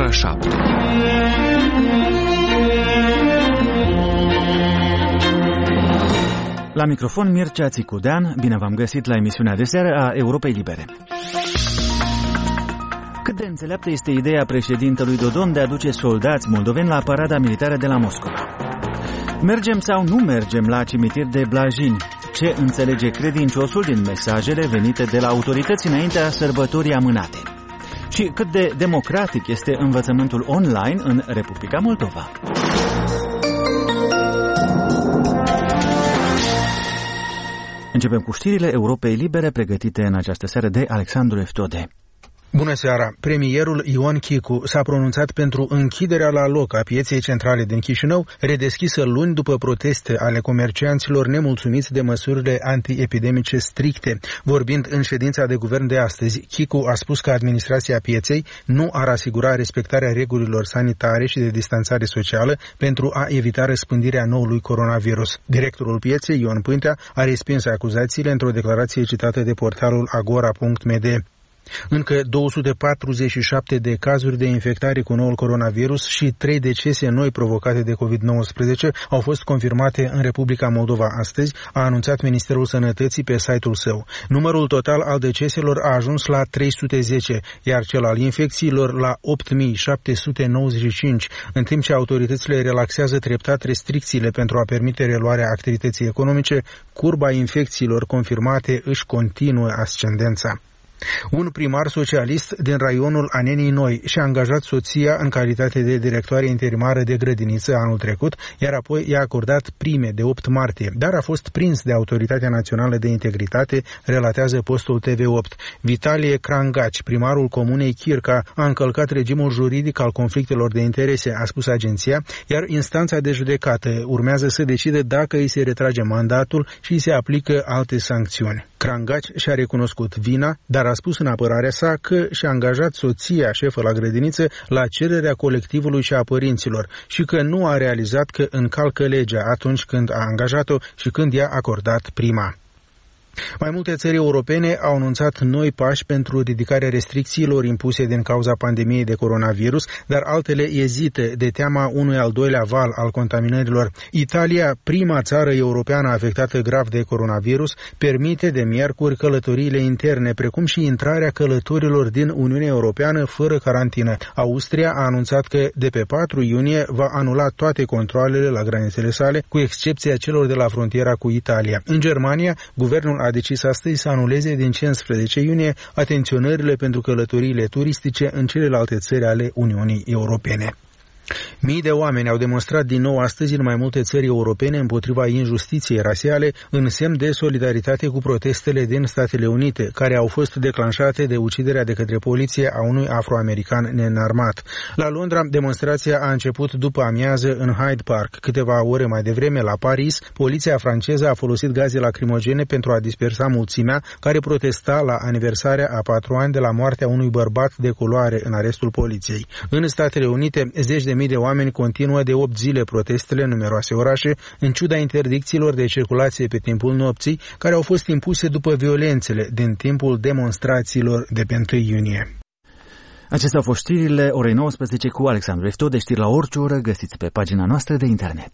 ora 7. La microfon Mircea Țicudean, bine v-am găsit la emisiunea de seară a Europei Libere. Cât de înțeleaptă este ideea președintelui Dodon de a duce soldați moldoveni la parada militară de la Moscova? Mergem sau nu mergem la cimitir de Blajini? Ce înțelege credinciosul din mesajele venite de la autorități înaintea sărbătorii amânate? Și cât de democratic este învățământul online în Republica Moldova? Începem cu știrile Europei Libere pregătite în această seară de Alexandru Eftode. Bună seara! Premierul Ion Chicu s-a pronunțat pentru închiderea la loc a pieței centrale din Chișinău, redeschisă luni după proteste ale comercianților nemulțumiți de măsurile antiepidemice stricte. Vorbind în ședința de guvern de astăzi, Chicu a spus că administrația pieței nu ar asigura respectarea regulilor sanitare și de distanțare socială pentru a evita răspândirea noului coronavirus. Directorul pieței, Ion Pântea, a respins acuzațiile într-o declarație citată de portalul agora.md. Încă 247 de cazuri de infectare cu noul coronavirus și 3 decese noi provocate de COVID-19 au fost confirmate în Republica Moldova astăzi, a anunțat Ministerul Sănătății pe site-ul său. Numărul total al deceselor a ajuns la 310, iar cel al infecțiilor la 8795, în timp ce autoritățile relaxează treptat restricțiile pentru a permite reluarea activității economice, curba infecțiilor confirmate își continuă ascendența. Un primar socialist din raionul Anenii Noi și-a angajat soția în calitate de directoare interimară de grădiniță anul trecut, iar apoi i-a acordat prime de 8 martie, dar a fost prins de Autoritatea Națională de Integritate, relatează postul TV8. Vitalie Crangaci, primarul comunei Chirca, a încălcat regimul juridic al conflictelor de interese, a spus agenția, iar instanța de judecată urmează să decide dacă îi se retrage mandatul și îi se aplică alte sancțiuni. Crangaci și-a recunoscut vina, dar a spus în apărarea sa că și-a angajat soția șefă la grădiniță la cererea colectivului și a părinților și că nu a realizat că încalcă legea atunci când a angajat-o și când i-a acordat prima. Mai multe țări europene au anunțat noi pași pentru ridicarea restricțiilor impuse din cauza pandemiei de coronavirus, dar altele ezită de teama unui al doilea val al contaminărilor. Italia, prima țară europeană afectată grav de coronavirus, permite de miercuri călătoriile interne, precum și intrarea călătorilor din Uniunea Europeană fără carantină. Austria a anunțat că de pe 4 iunie va anula toate controalele la granițele sale, cu excepția celor de la frontiera cu Italia. În Germania, guvernul a decis astăzi să anuleze din 15 iunie atenționările pentru călătoriile turistice în celelalte țări ale Uniunii Europene. Mii de oameni au demonstrat din nou astăzi în mai multe țări europene împotriva injustiției rasiale, în semn de solidaritate cu protestele din Statele Unite, care au fost declanșate de uciderea de către poliție a unui afroamerican neînarmat. La Londra, demonstrația a început după amiază în Hyde Park. Câteva ore mai devreme, la Paris, poliția franceză a folosit gaze lacrimogene pentru a dispersa mulțimea care protesta la aniversarea a 4 ani de la moartea unui bărbat de culoare în arestul poliției. În Statele Unite, zeci de mii de oameni continuă de 8 zile protestele în numeroase orașe, în ciuda interdicțiilor de circulație pe timpul nopții, care au fost impuse după violențele din timpul demonstrațiilor de pe 1 iunie. Acestea au fost știrile orei 19 cu Alexandru Eftode, știri la orice oră găsiți pe pagina noastră de internet.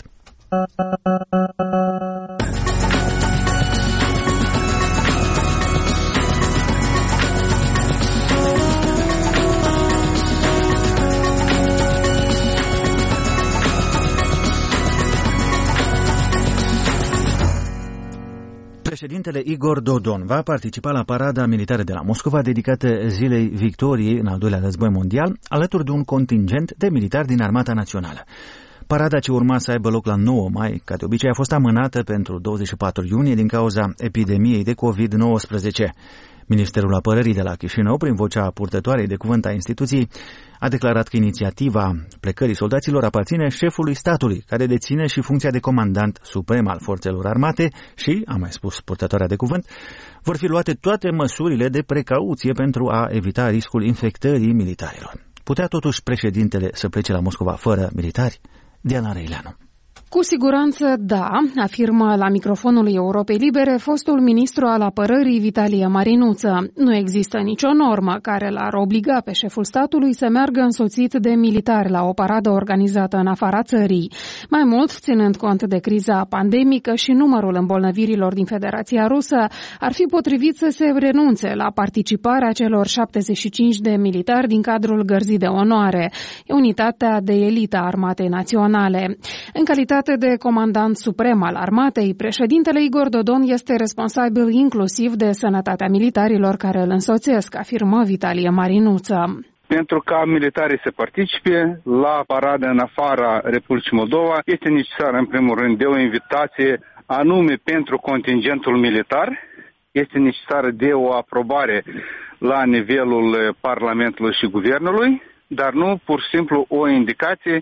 Președintele Igor Dodon va participa la parada militară de la Moscova dedicată Zilei Victoriei în al doilea război mondial, alături de un contingent de militari din Armata Națională. Parada ce urma să aibă loc la 9 mai, ca de obicei, a fost amânată pentru 24 iunie din cauza epidemiei de COVID-19. Ministerul Apărării de la Chișinău, prin vocea purtătoarei de cuvânt a instituției, a declarat că inițiativa plecării soldaților aparține șefului statului, care deține și funcția de comandant suprem al forțelor armate și, a mai spus purtătoarea de cuvânt, vor fi luate toate măsurile de precauție pentru a evita riscul infectării militarilor. Putea totuși președintele să plece la Moscova fără militari? Diana Reileanu. Cu siguranță da, afirmă la microfonul Europei Libere fostul ministru al apărării Vitalie Marinuță. Nu există nicio normă care l-ar obliga pe șeful statului să meargă însoțit de militari la o paradă organizată în afara țării. Mai mult, ținând cont de criza pandemică și numărul îmbolnăvirilor din Federația Rusă, ar fi potrivit să se renunțe la participarea celor 75 de militari din cadrul Gărzii de Onoare, unitatea de elită a Armatei Naționale. În calitate de comandant suprem al armatei, președintele Igor Dodon este responsabil inclusiv de sănătatea militarilor care îl însoțesc, afirmă Vitalie Marinuță. Pentru ca militarii să participe la paradă în afara Republicii Moldova, este necesară în primul rând de o invitație anume pentru contingentul militar, este necesară de o aprobare la nivelul Parlamentului și Guvernului, dar nu pur și simplu o indicație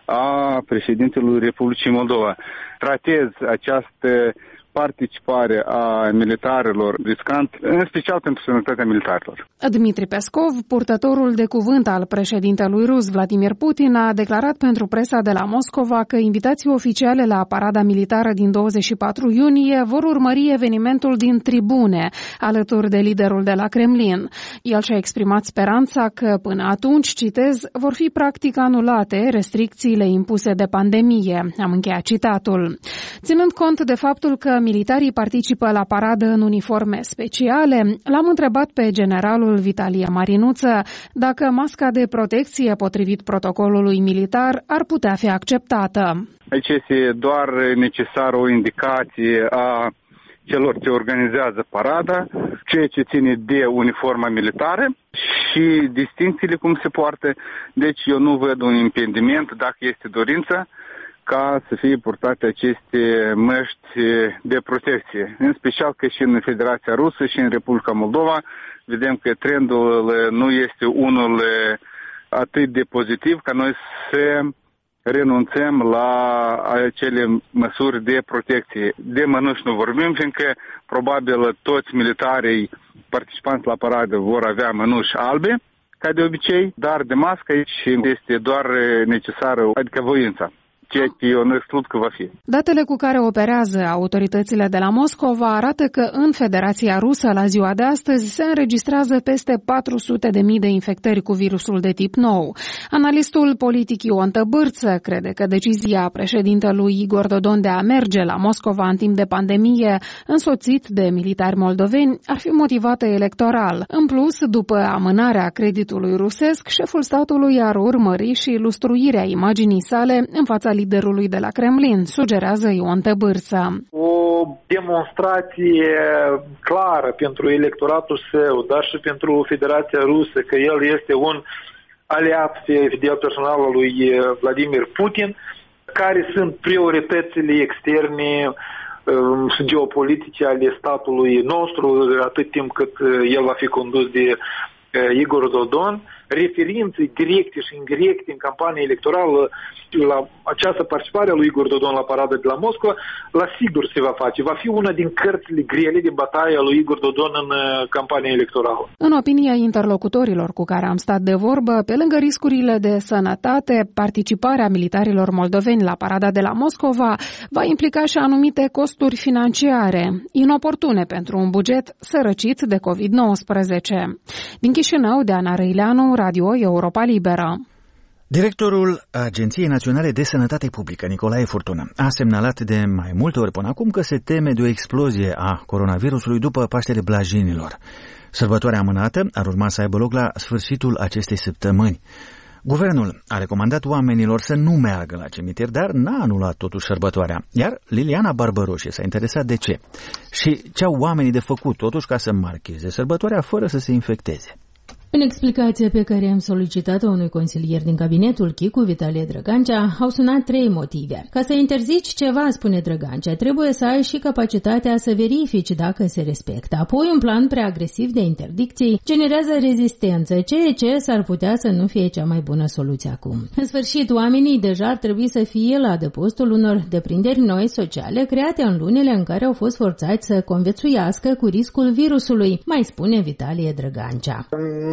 a președintelui Republicii Moldova. Tratez această participare a militarilor riscant, în special pentru sănătatea militarilor. Dmitri Peskov, purtătorul de cuvânt al președintelui rus Vladimir Putin, a declarat pentru presa de la Moscova că invitații oficiale la parada militară din 24 iunie vor urmări evenimentul din tribune, alături de liderul de la Kremlin. El și-a exprimat speranța că până atunci, citez, vor fi practic anulate restricțiile impuse de pandemie. Am încheiat citatul. Ținând cont de faptul că militarii participă la paradă în uniforme speciale, l-am întrebat pe generalul Vitalie Marinuță dacă masca de protecție potrivit protocolului militar ar putea fi acceptată. Aici este doar necesară o indicație a celor ce organizează parada, ceea ce ține de uniforma militară și distincțiile cum se poartă. Deci eu nu văd un impediment, dacă este dorință, ca să fie purtate aceste măști de protecție. În special că și în Federația Rusă și în Republica Moldova vedem că trendul nu este unul atât de pozitiv ca noi să renunțăm la acele măsuri de protecție. De mănuși nu vorbim, fiindcă probabil toți militarii participanți la paradă vor avea mănuși albe, ca de obicei, dar de mască aici este doar necesară, adică voința. Ceea ce eu nu exclud că va fi. Datele cu care operează autoritățile de la Moscova arată că în Federația Rusă la ziua de astăzi se înregistrează peste 400.000 de infectări cu virusul de tip nou. Analistul politic Ion Tăbârță crede că decizia președintelui Igor Dodon de a merge la Moscova în timp de pandemie, însoțit de militari moldoveni, ar fi motivată electoral. În plus, după amânarea creditului rusesc, șeful statului ar urmări și lustruirea imaginii sale în fața liderului de la Kremlin, sugerează Ion Tăbârță. O demonstrație clară pentru electoratul său, dar și pentru Federația Rusă, că el este un aliat fidel personal al lui Vladimir Putin, care sunt prioritățile externe și geopolitice ale statului nostru, atât timp cât el va fi condus de Igor Dodon, referințe directe și indirecte în campania electorală la această participare a lui Igor Dodon la parada de la Moscova, la sigur se va face. Va fi una din cărțile grele de bătaie a lui Igor Dodon în campania electorală. În opinia interlocutorilor cu care am stat de vorbă, pe lângă riscurile de sănătate, participarea militarilor moldoveni la parada de la Moscova va implica și anumite costuri financiare, inoportune pentru un buget sărăcit de COVID-19. Din Chișinău, Deana Răileanu, Radio Europa Liberă. Directorul Agenției Naționale de Sănătate Publică, Nicolae Furtună, a semnalat de mai multe ori până acum că se teme de o explozie a coronavirusului după Paștele Blajinilor. Sărbătoarea amânată ar urma să aibă loc la sfârșitul acestei săptămâni. Guvernul a recomandat oamenilor să nu meargă la cimitir, dar n-a anulat totuși sărbătoarea. Iar Liliana Barbăroșie s-a interesat de ce și ce au oamenii de făcut totuși ca să marcheze sărbătoarea fără să se infecteze. În explicația pe care am solicitat-o unui consilier din cabinetul Chicu, Vitalie Drăgancea, au sunat 3 motive. Ca să interzici ceva, spune Drăgancea, trebuie să ai și capacitatea să verifici dacă se respectă. Apoi, un plan prea agresiv de interdicții generează rezistență, ceea ce s-ar putea să nu fie cea mai bună soluție acum. În sfârșit, oamenii deja ar trebui să fie la adăpostul unor deprinderi noi sociale create în lunile în care au fost forțați să conviețuiască cu riscul virusului, mai spune Vitalie Drăgancea. Nu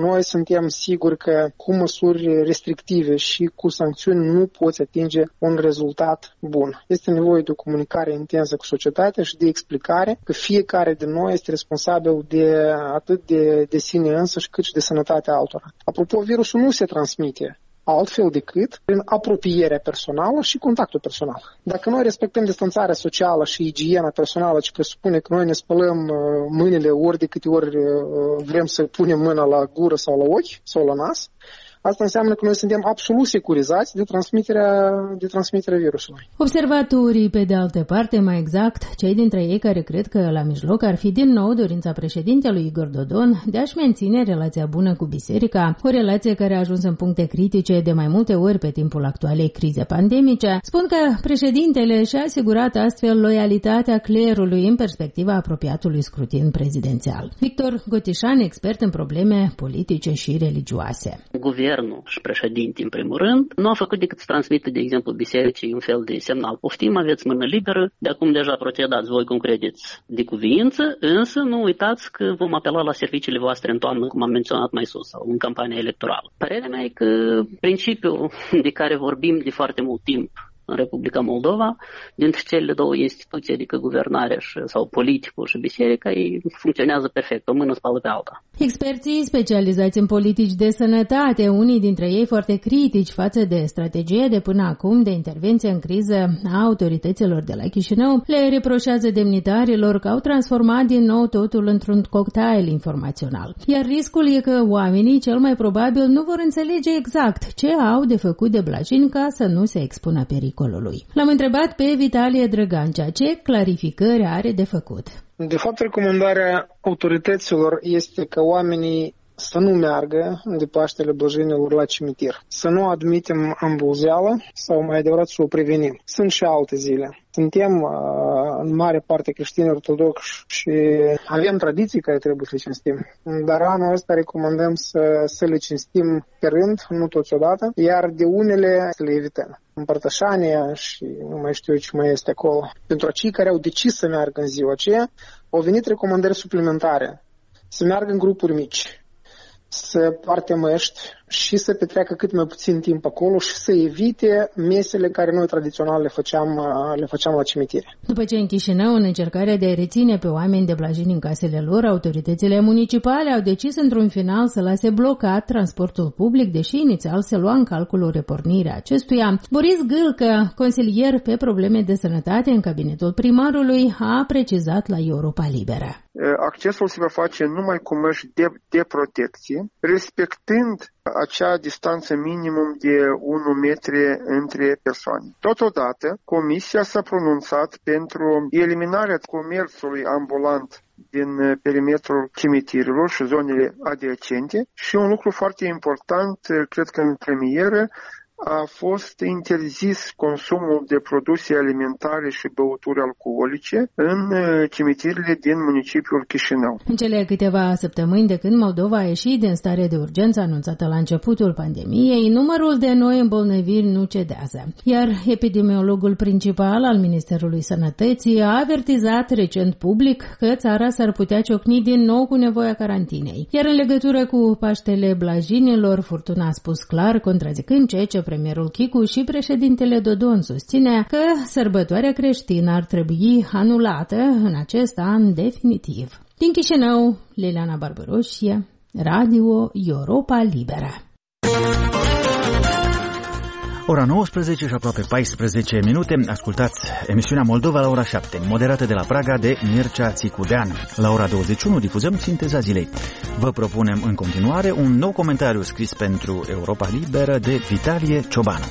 Noi suntem siguri că cu măsuri restrictive și cu sancțiuni nu poți atinge un rezultat bun. Este nevoie de o comunicare intensă cu societatea și de explicare că fiecare din noi este responsabil de atât de sine însăși cât și de sănătatea altora. Apropo, virusul nu se transmite altfel decât prin apropierea personală și contactul personal. Dacă noi respectăm distanțarea socială și igiena personală, ce presupune că noi ne spălăm mâinile ori de câte ori vrem să punem mâna la gură sau la ochi sau la nas, asta înseamnă că noi suntem absolut securizați de transmiterea virusului. Observatorii, pe de altă parte, mai exact, cei dintre ei care cred că la mijloc ar fi din nou dorința președintelui Igor Dodon de a-și menține relația bună cu biserica, o relație care a ajuns în puncte critice de mai multe ori pe timpul actualei crize pandemice, spun că președintele și-a asigurat astfel loialitatea clerului în perspectiva apropiatului scrutin prezidențial. Victor Gotișan, expert în probleme politice și religioase. Guvernul și președinte, în primul rând, nu a făcut decât să transmită, de exemplu, bisericii un fel de semnal. Poftim, aveți mână liberă, de acum deja procedați voi cum credeți de cuviință, însă nu uitați că vom apela la serviciile voastre în toamnă, cum am menționat mai sus, sau în campania electorală. Părerea mea e că principiul de care vorbim de foarte mult timp în Republica Moldova, dintre cele două instituții, adică guvernarea sau politicul și biserica, ei funcționează perfect, o mână spală pe alta. Experții specializați în politici de sănătate, unii dintre ei foarte critici față de strategia de până acum de intervenție în criză a autorităților de la Chișinău, le reproșează demnitarilor că au transformat din nou totul într-un cocktail informațional. Iar riscul e că oamenii cel mai probabil nu vor înțelege exact ce au de făcut de Blajin ca să nu se expună pericolului. L-am întrebat pe Vitalie Drăgancea ce clarificări are de făcut. De fapt, recomandarea autorităților este că oamenii să nu meargă de Paștele Blăjinilor la cimitir, să nu admitem îmbulzeală sau mai adevărat să o prevenim. Sunt și alte zile. Suntem în mare parte creștini ortodoxi și avem tradiții care trebuie să le cinstim. Dar anul ăsta recomandăm să le cinstim pe rând, nu toți odată, iar de unele să le evităm. Împărtășania și nu mai știu ce mai este acolo. Pentru cei care au decis să meargă în ziua aceea, au venit recomandări suplimentare. Să meargă în grupuri mici, să partemăști și să petreacă cât mai puțin timp acolo și să evite mesele care noi tradițional le făceam la cimitire. După ce în Chișinău, în încercarea de a reține pe oameni de Blajin în casele lor, autoritățile municipale au decis într-un final să lase blocat transportul public, deși inițial se lua în calcul o repornire a acestuia. Boris Gâlcă, consilier pe probleme de sănătate în cabinetul primarului, a precizat la Europa Liberă. Accesul se va face numai cu măști de protecție, respectând acea distanță minimum de 1 metru între persoane. Totodată, Comisia s-a pronunțat pentru eliminarea comerțului ambulant din perimetrul cimitirilor și zonele adiacente și un lucru foarte important, cred că în premieră, a fost interzis consumul de produse alimentare și băuturi alcoolice în cimitirile din municipiul Chișinău. În cele câteva săptămâni de când Moldova a ieșit din stare de urgență anunțată la începutul pandemiei, numărul de noi îmbolnăviri nu cedează. Iar epidemiologul principal al Ministerului Sănătății a avertizat recent public că țara s-ar putea ciocni din nou cu nevoia carantinei. Iar în legătură cu Paștele Blajinilor, Furtuna a spus clar, contrazicând ce premierul Chicu și președintele Dodon susține că sărbătoarea creștină ar trebui anulată în acest an definitiv. Din Chișinău, Liliana Barbaroșie, Radio Europa Liberă. Ora 19 și aproape 14 minute, ascultați emisiunea Moldova la ora 7, moderată de la Praga de Mircea Țicudean. La ora 21 difuzăm Sinteza zilei. Vă propunem în continuare un nou comentariu scris pentru Europa Liberă de Vitalie Ciobanu.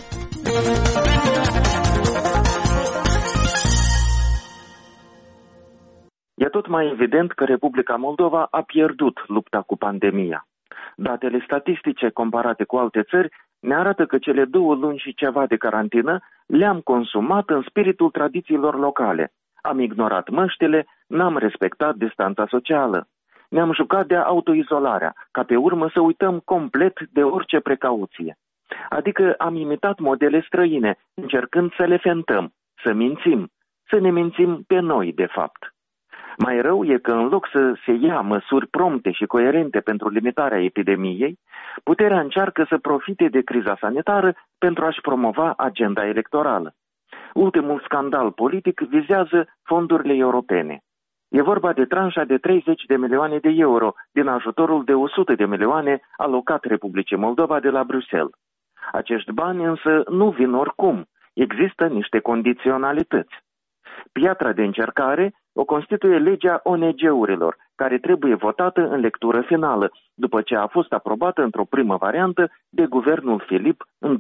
E tot mai evident că Republica Moldova a pierdut lupta cu pandemia. Datele statistice comparate cu alte țări ne arată că cele 2 luni și ceva de carantină le-am consumat în spiritul tradițiilor locale. Am ignorat măștile, n-am respectat distanța socială. Ne-am jucat de autoizolarea, ca pe urmă să uităm complet de orice precauție. Adică am imitat modele străine, încercând să le fentăm, să mințim, să ne mințim pe noi, de fapt. Mai rău e că în loc să se ia măsuri prompte și coerente pentru limitarea epidemiei, puterea încearcă să profite de criza sanitară pentru a-și promova agenda electorală. Ultimul scandal politic vizează fondurile europene. E vorba de tranșa de 30 de milioane de euro din ajutorul de 100 de milioane alocat Republicii Moldova de la Bruxelles. Acești bani însă nu vin oricum. Există niște condiționalități. Piatra de încercare o constituie legea ONG-urilor, care trebuie votată în lectură finală, după ce a fost aprobată într-o primă variantă de guvernul Filip în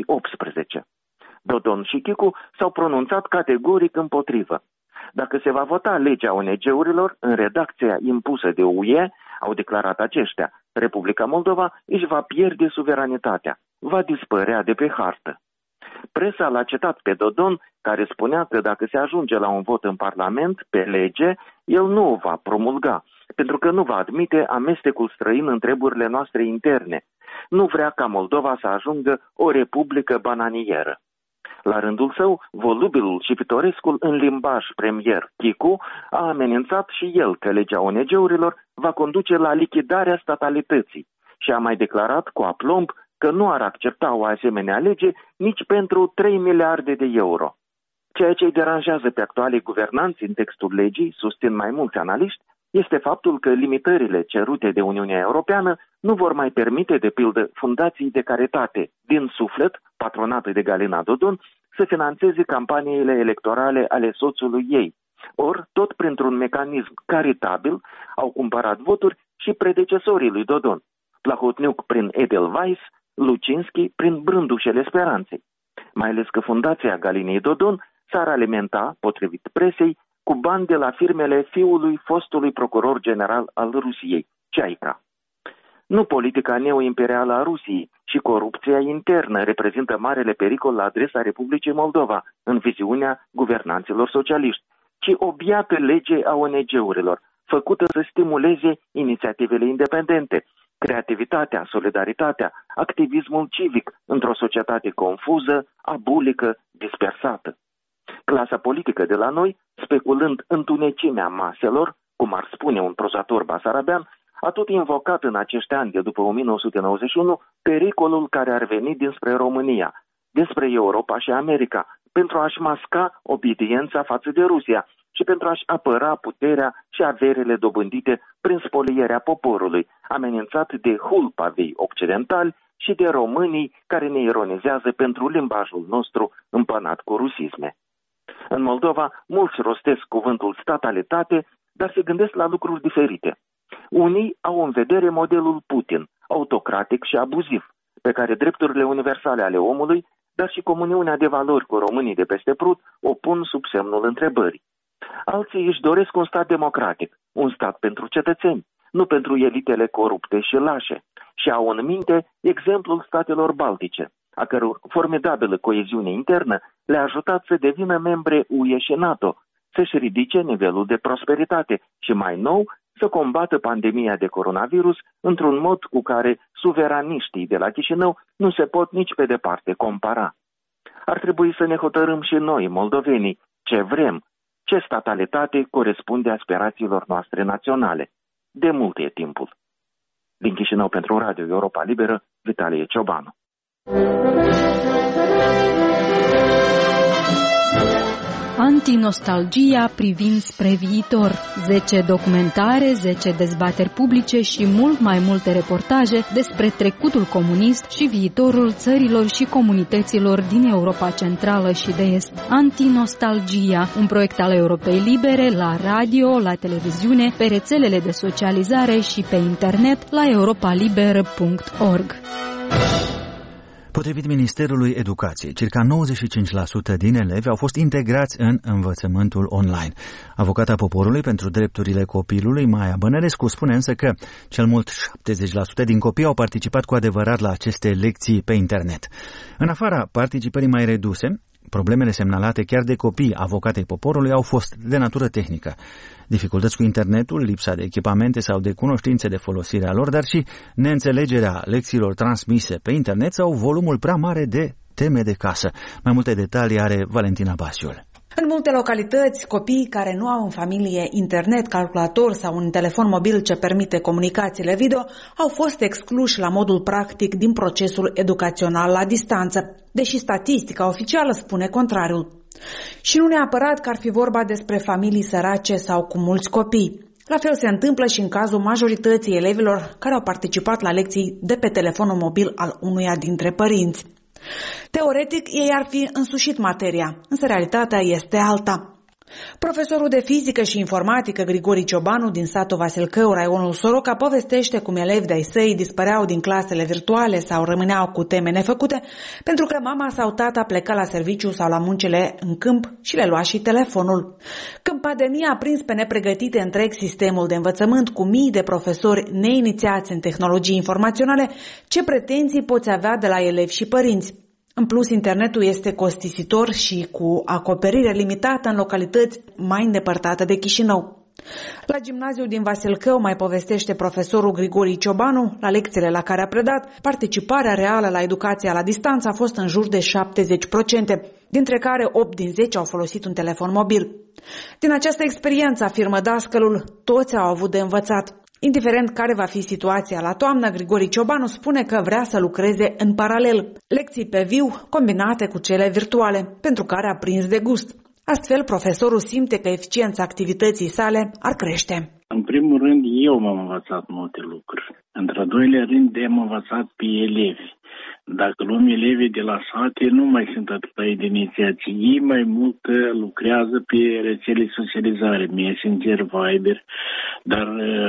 2018. Dodon și Chicu s-au pronunțat categoric împotrivă. Dacă se va vota legea ONG-urilor în redacția impusă de UE, au declarat aceștia, Republica Moldova își va pierde suveranitatea, va dispărea de pe hartă. Presa l-a citat pe Dodon, care spunea că dacă se ajunge la un vot în Parlament, pe lege, el nu o va promulga, pentru că nu va admite amestecul străin în treburile noastre interne. Nu vrea ca Moldova să ajungă o republică bananieră. La rândul său, volubilul și pitorescul în limbaj premier Chicu a amenințat și el că legea ONG-urilor va conduce la lichidarea statalității și a mai declarat cu aplomb că nu ar accepta o asemenea lege nici pentru 3 miliarde de euro. Ceea ce îi deranjează pe actualii guvernanți în textul legii, susțin mai mulți analiști, este faptul că limitările cerute de Uniunea Europeană nu vor mai permite, de pildă, fundații de caritate din suflet, patronate de Galina Dodon, să financeze campaniile electorale ale soțului ei. Ori, tot printr-un mecanism caritabil, au cumpărat voturi și predecesorii lui Dodon. Plahotniuc prin Edelweiss, Lucinski prin Brândușele Speranței. Mai ales că fundația Galinei Dodon s-ar alimenta, potrivit presei, cu bani de la firmele fiului fostului procuror general al Rusiei, Ceaica. Nu politica neoimperială a Rusiei și corupția internă reprezintă marele pericol la adresa Republicii Moldova în viziunea guvernanților socialiști, ci o biată lege a ONG-urilor, făcută să stimuleze inițiativele independente, creativitatea, solidaritatea, activismul civic într-o societate confuză, abulică, dispersată. Clasa politică de la noi, speculând întunecimea maselor, cum ar spune un prozator basarabean, a tot invocat în acești ani de după 1991 pericolul care ar veni dinspre România, dinspre Europa și America, pentru a-și masca obediența față de Rusia și pentru a-și apăra puterea și averile dobândite prin spolierea poporului, amenințat de hulpavii occidentali și de românii care ne ironizează pentru limbajul nostru împănat cu rusisme. În Moldova, mulți rostesc cuvântul statalitate, dar se gândesc la lucruri diferite. Unii au în vedere modelul Putin, autocratic și abuziv, pe care drepturile universale ale omului, dar și comuniunea de valori cu românii de peste Prut o pun sub semnul întrebării. Alții își doresc un stat democratic, un stat pentru cetățeni, nu pentru elitele corupte și lașe, și au în minte exemplul statelor baltice, a căror formidabilă coeziune internă le-a ajutat să devină membre UE și NATO, să-și ridice nivelul de prosperitate și, mai nou, să combată pandemia de coronavirus într-un mod cu care suveraniștii de la Chișinău nu se pot nici pe departe compara. Ar trebui să ne hotărâm și noi, moldovenii, ce vrem, ce statalitate corespunde aspirațiilor noastre naționale. De mult e timpul. Din Chișinău pentru Radio Europa Liberă, Vitalie Ciobanu. Antinostalgia privind spre viitor. 10 documentare, 10 dezbateri publice și mult mai multe reportaje despre trecutul comunist și viitorul țărilor și comunităților din Europa Centrală și de Est. Antinostalgia, un proiect al Europei Libere la radio, la televiziune, pe rețelele de socializare și pe internet la europaliber.org. Potrivit Ministerului Educației, circa 95% din elevi au fost integrați în învățământul online. Avocata Poporului pentru Drepturile Copilului, Maia Bănărescu, spune însă că cel mult 70% din copii au participat cu adevărat la aceste lecții pe internet. În afara participării mai reduse, problemele semnalate chiar de copii avocatei Poporului au fost de natură tehnică. Dificultăți cu internetul, lipsa de echipamente sau de cunoștințe de folosire a lor, dar și neînțelegerea lecțiilor transmise pe internet sau volumul prea mare de teme de casă. Mai multe detalii are Valentina Basiul. În multe localități, copiii care nu au în familie internet, calculator sau un telefon mobil ce permite comunicațiile video au fost excluși la modul practic din procesul educațional la distanță, deși statistica oficială spune contrariul. Și nu neapărat că ar fi vorba despre familii sărace sau cu mulți copii. La fel se întâmplă și în cazul majorității elevilor care au participat la lecții de pe telefonul mobil al unuia dintre părinți. Teoretic, ei ar fi însușit materia, însă realitatea este alta. Profesorul de fizică și informatică Grigori Ciobanu din satul Vasilcău, raionul Soroca, povestește cum elevi de-ai săi dispăreau din clasele virtuale sau rămâneau cu teme nefăcute pentru că mama sau tata pleca la serviciu sau la muncile în câmp și le lua și telefonul. Când pandemia a prins pe nepregătite întreg sistemul de învățământ cu mii de profesori neinițiați în tehnologii informaționale, ce pretenții poți avea de la elevi și părinți? În plus, internetul este costisitor și cu acoperire limitată în localități mai îndepărtate de Chișinău. La gimnaziul din Vasilcău, mai povestește profesorul Grigori Ciobanu, la lecțiile la care a predat, participarea reală la educația la distanță a fost în jur de 70%, dintre care 8 din 10 au folosit un telefon mobil. Din această experiență, afirmă dascălul, toți au avut de învățat. Indiferent care va fi situația la toamnă, Grigori Ciobanu spune că vrea să lucreze în paralel, lecții pe viu combinate cu cele virtuale, pentru care a prins de gust. Astfel, profesorul simte că eficiența activității sale ar crește. În primul rând, eu m-am învățat multe lucruri. Într-al doilea rând, am învățat pe elevi. Dacă luăm elevii de la sate, nu mai sunt atâta inițiații. Ei mai mult lucrează pe rețele socializare, Messenger, Viber, dar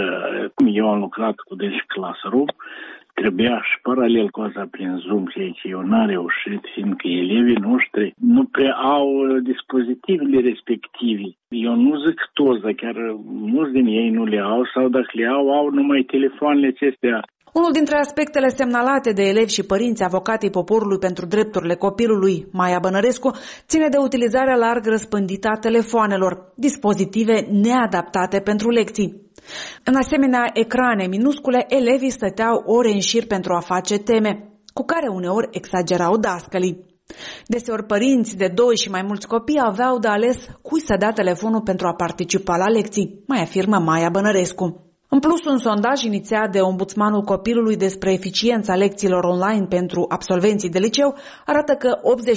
cum eu am lucrat cu Classroom, trebuia și paralel cu asta prin Zoom, ceea ce eu n-am reușit, fiindcă elevii noștri nu prea au dispozitivele respective. Eu nu zic toți, dar chiar mulți din ei nu le au sau dacă le au numai telefoanele acestea. Unul dintre aspectele semnalate de elevi și părinți avocatei poporului pentru drepturile copilului, Maia Bănărescu, ține de utilizarea larg răspândită a telefoanelor, dispozitive neadaptate pentru lecții. În asemenea ecrane minuscule, elevii stăteau ore în șir pentru a face teme, cu care uneori exagerau dascălii. Deseori părinți de 2 și mai mulți copii aveau de ales cui să dea telefonul pentru a participa la lecții, mai afirmă Maia Bănărescu. În plus, un sondaj inițiat de Ombudsmanul Copilului despre eficiența lecțiilor online pentru absolvenții de liceu arată că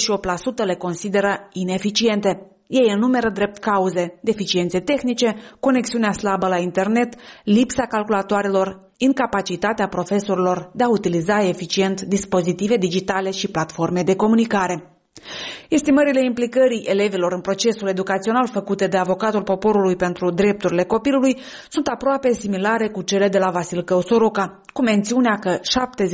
88% le consideră ineficiente. Ei enumeră drept cauze deficiențe tehnice, conexiunea slabă la internet, lipsa calculatoarelor, incapacitatea profesorilor de a utiliza eficient dispozitive digitale și platforme de comunicare. Estimările implicării elevilor în procesul educațional făcute de avocatul poporului pentru drepturile copilului sunt aproape similare cu cele de la Vasilcău Soroca, cu mențiunea că 70%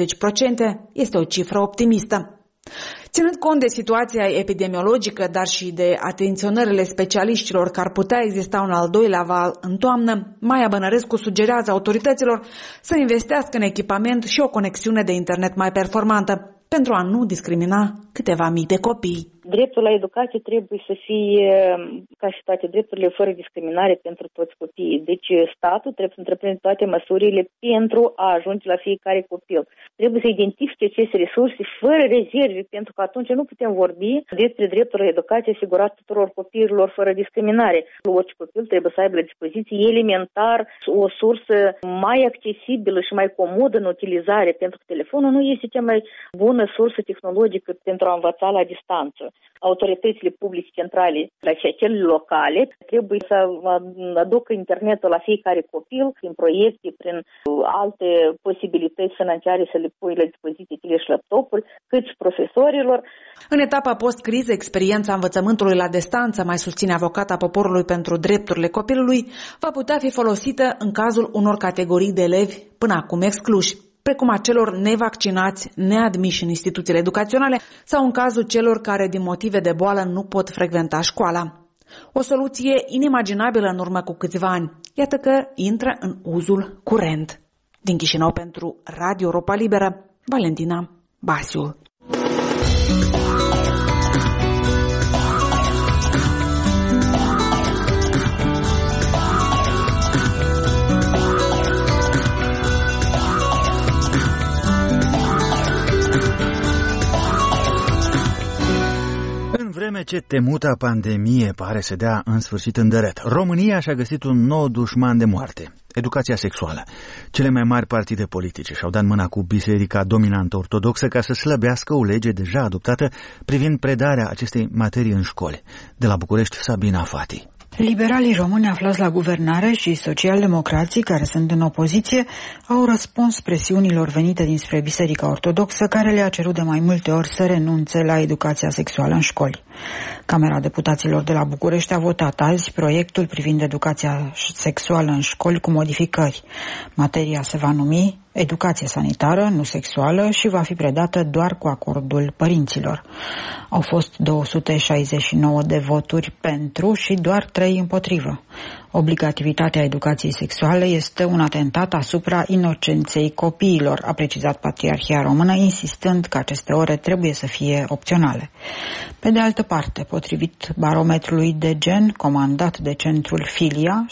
este o cifră optimistă. Ținând cont de situația epidemiologică, dar și de atenționările specialiștilor că ar putea exista un al doilea val în toamnă, Maia Bănărescu sugerează autorităților să investească în echipament și o conexiune de internet mai performantă, pentru a nu discrimina câteva mii de copii. Dreptul la educație trebuie să fie, ca și toate drepturile, fără discriminare pentru toți copiii. Deci statul trebuie să întreprinde toate măsurile pentru a ajunge la fiecare copil. Trebuie să identifice aceste resurse fără rezerve, pentru că atunci nu putem vorbi despre dreptul la educație asigurat tuturor copiilor fără discriminare. Orice copil trebuie să aibă la dispoziție elementar o sursă mai accesibilă și mai comodă în utilizare, pentru că telefonul nu este cea mai bună sursă tehnologică pentru a învăța la distanță. Autoritățile publice centrale, la cele locale, trebuie să aducă internetul la fiecare copil prin proiecte, prin alte posibilități financiare să le pui la dispoziție tele și laptopul, cât și profesorilor. În etapa post-criză, experiența învățământului la distanță, mai susține avocata poporului pentru drepturile copilului, va putea fi folosită în cazul unor categorii de elevi până acum excluși, precum a celor nevaccinați, neadmiși în instituțiile educaționale sau în cazul celor care din motive de boală nu pot frecventa școala. O soluție inimaginabilă în urmă cu câțiva ani. Iată că intră în uzul curent. Din Chișinău pentru Radio Europa Liberă, Valentina Basiul. În vreme ce temuta pandemie pare să dea în sfârșit în dărât, România și-a găsit un nou dușman de moarte, educația sexuală. Cele mai mari partide politice și-au dat mâna cu biserica dominantă ortodoxă ca să slăbească o lege deja adoptată privind predarea acestei materii în școli. De la București, Sabina Fati. Liberalii români aflați la guvernare și socialdemocrații care sunt în opoziție au răspuns presiunilor venite dinspre Biserica Ortodoxă, care le-a cerut de mai multe ori să renunțe la educația sexuală în școli. Camera Deputaților de la București a votat azi proiectul privind educația sexuală în școli cu modificări. Materia se va numi educație sanitară, nu sexuală, și va fi predată doar cu acordul părinților. Au fost 269 de voturi pentru și doar 3 împotrivă. Obligativitatea educației sexuale este un atentat asupra inocenței copiilor, a precizat Patriarhia Română, insistând că aceste ore trebuie să fie opționale. Pe de altă parte, potrivit barometrului de gen comandat de centrul Filia,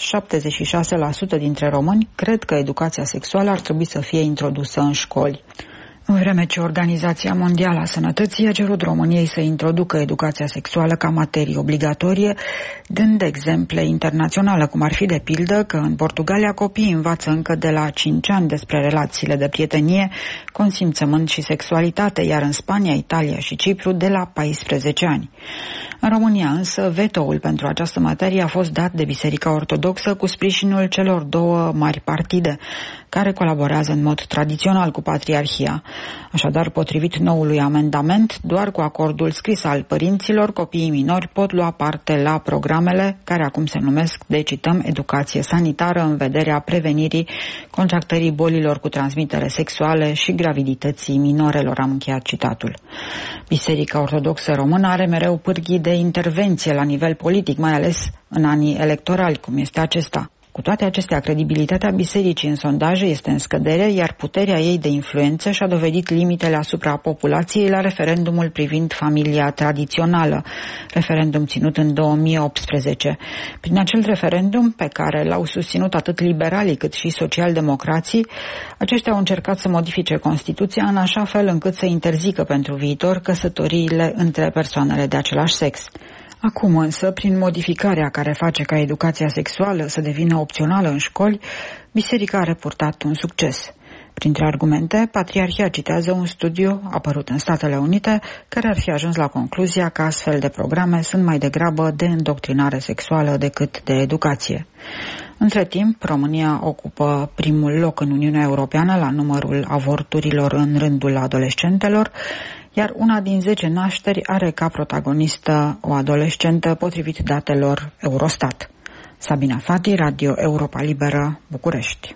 76% dintre români cred că educația sexuală ar trebui să fie introdusă în școli. În vreme ce Organizația Mondială a Sănătății a cerut României să introducă educația sexuală ca materie obligatorie, dând exemple internaționale, cum ar fi de pildă că în Portugalia copiii învață încă de la 5 ani despre relațiile de prietenie, consimțământ și sexualitate, iar în Spania, Italia și Cipru de la 14 ani. În România însă, vetoul pentru această materie a fost dat de Biserica Ortodoxă cu sprijinul celor 2 mari partide, care colaborează în mod tradițional cu Patriarhia. Așadar, potrivit noului amendament, doar cu acordul scris al părinților, copiii minori pot lua parte la programele care acum se numesc, cităm, educație sanitară în vederea prevenirii contractării bolilor cu transmitere sexuale și gravidității minorelor, am încheiat citatul. Biserica Ortodoxă Română are mereu pârghii de intervenție la nivel politic, mai ales în anii electorali, cum este acesta. Cu toate acestea, credibilitatea bisericii în sondaje este în scădere, iar puterea ei de influență și-a dovedit limitele asupra populației la referendumul privind familia tradițională, referendum ținut în 2018. Prin acel referendum, pe care l-au susținut atât liberalii cât și socialdemocrații, aceștia au încercat să modifice Constituția în așa fel încât să interzică pentru viitor căsătoriile între persoanele de același sex. Acum însă, prin modificarea care face ca educația sexuală să devină opțională în școli, biserica a reportat un succes. Printre argumente, Patriarhia citează un studiu apărut în Statele Unite care ar fi ajuns la concluzia că astfel de programe sunt mai degrabă de îndoctrinare sexuală decât de educație. Între timp, România ocupă primul loc în Uniunea Europeană la numărul avorturilor în rândul adolescentelor, iar una din 10 nașteri are ca protagonistă o adolescentă, potrivit datelor Eurostat. Sabina Fati, Radio Europa Liberă, București.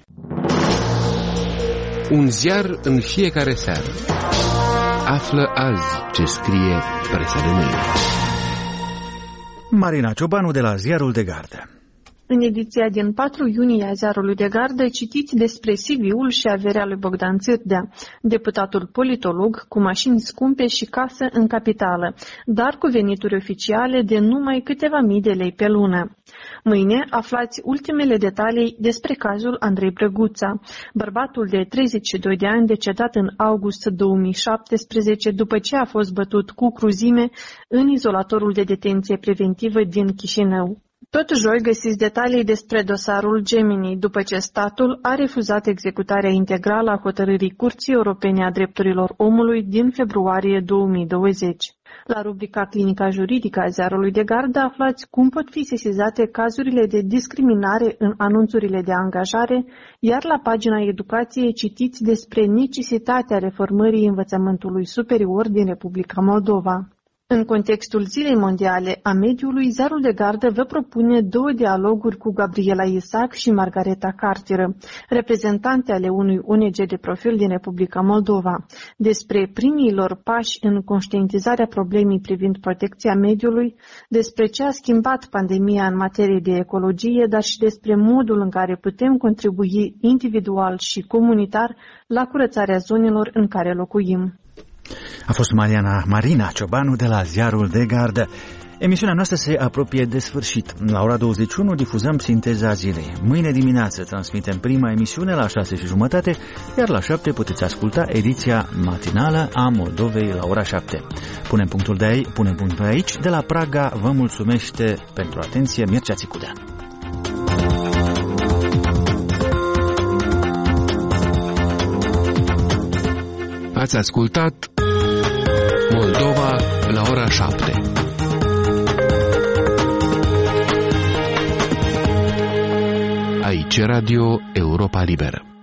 Un ziar în fiecare seară. Află azi ce scrie presa de mâine. Marina Ciobanu de la Ziarul de Gardă. În ediția din 4 iunie a Ziarului de Gardă citiți despre CV-ul și averea lui Bogdan Țârdea, deputatul politolog cu mașini scumpe și casă în capitală, dar cu venituri oficiale de numai câteva mii de lei pe lună. Mâine aflați ultimele detalii despre cazul Andrei Brăguța, bărbatul de 32 de ani decedat în august 2017 după ce a fost bătut cu cruzime în izolatorul de detenție preventivă din Chișinău. Tot joi găsiți detalii despre dosarul Gemini, după ce statul a refuzat executarea integrală a hotărârii Curții Europene a Drepturilor Omului din februarie 2020. La rubrica Clinica Juridică a Ziarului de Gardă aflați cum pot fi sesizate cazurile de discriminare în anunțurile de angajare, iar la pagina Educației citiți despre necesitatea reformării învățământului superior din Republica Moldova. În contextul Zilei Mondiale a Mediului, Ziarul de Gardă vă propune 2 dialoguri cu Gabriela Isaac și Margareta Cartiră, reprezentante ale unui ONG de profil din Republica Moldova, despre primii lor pași în conștientizarea problemei privind protecția mediului, despre ce a schimbat pandemia în materie de ecologie, dar și despre modul în care putem contribui individual și comunitar la curățarea zonelor în care locuim. A fost Marina Ciobanu de la Ziarul de Gardă. Emisiunea noastră se apropie de sfârșit. La ora 21 difuzăm Sinteza zilei. Mâine dimineață transmitem prima emisiune la 6:30, iar la 7 puteți asculta ediția matinală a Moldovei la ora 7. Punem punctul aici. De la Praga vă mulțumește pentru atenție Mircea Țicudean. Ați ascultat Moldova la ora 7. Aici Radio Europa Liberă.